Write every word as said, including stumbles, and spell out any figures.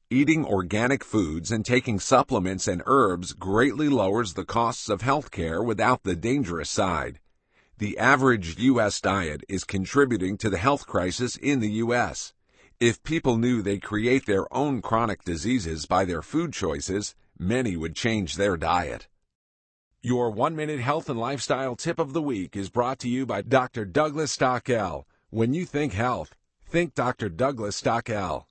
Eating organic foods and taking supplements and herbs greatly lowers the costs of healthcare without the dangerous side. The average U S diet is contributing to the health crisis in the U S. If people knew they create their own chronic diseases by their food choices, many would change their diet. Your one-minute health and lifestyle tip of the week is brought to you by Doctor Douglas Stockel. When you think health, think Doctor Douglas Stockel.